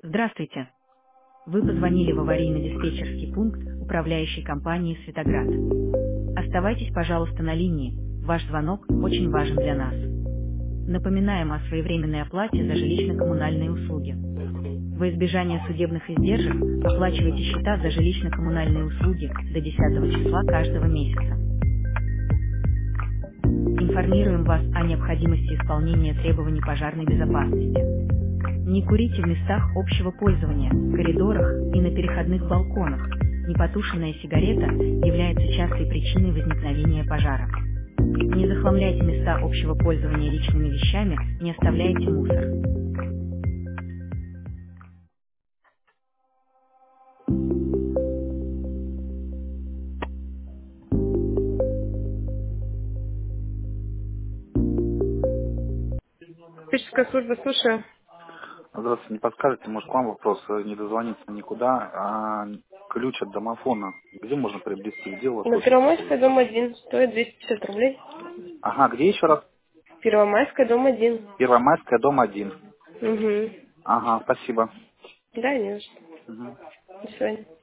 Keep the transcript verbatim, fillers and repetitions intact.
Здравствуйте. Вы позвонили в аварийно-диспетчерский пункт управляющей компании «Светоград». Оставайтесь, пожалуйста, на линии. Ваш звонок очень важен для нас. Напоминаем о своевременной оплате за жилищно-коммунальные услуги. Во избежание судебных издержек оплачивайте счета за жилищно-коммунальные услуги до десятого числа каждого месяца. Информируем вас о необходимости исполнения требований пожарной безопасности. Не курите в местах общего пользования, коридорах и на переходных балконах. Непотушенная сигарета является частой причиной возникновения пожара. Не захламляйте места общего пользования личными вещами, не оставляйте мусор. Диспетчерская служба, слушаю. Здравствуйте, не подскажете, может, к вам вопрос, э, не дозвониться никуда, а ключ от домофона, где можно приобрести, где у вас На офис Первомайская, находится? дом один, стоит двести пятьдесят рублей. Ага, где еще раз? Первомайская, дом один. Первомайская, дом один. Угу. Ага, спасибо. Да, не за что. Мгм. До свидания.